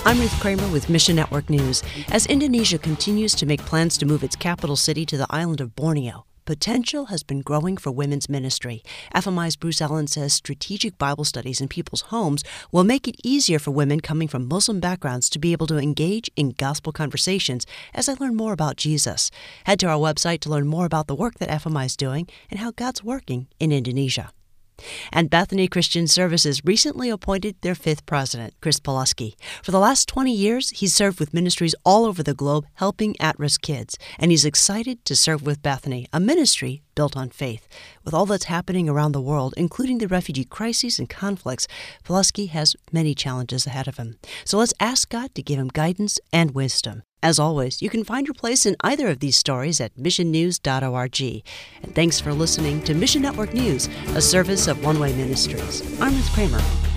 I'm Ruth Kramer with Mission Network News. As Indonesia continues to make plans to move its capital city to the island of Borneo, potential has been growing for women's ministry. FMI's Bruce Allen says strategic Bible studies in people's homes will make it easier for women coming from Muslim backgrounds to be able to engage in gospel conversations as they learn more about Jesus. Head to our website to learn more about the work that FMI is doing and how God's working in Indonesia. And Bethany Christian Services recently appointed their fifth president, Chris Pulaski. For the last 20 years, he's served with ministries all over the globe helping at-risk kids, and he's excited to serve with Bethany, a ministry built on faith. With all that's happening around the world, including the refugee crises and conflicts, Pulaski has many challenges ahead of him. So let's ask God to give him guidance and wisdom. As always, you can find your place in either of these stories at missionnews.org. And thanks for listening to Mission Network News, a service of One Way Ministries. I'm Ruth Kramer.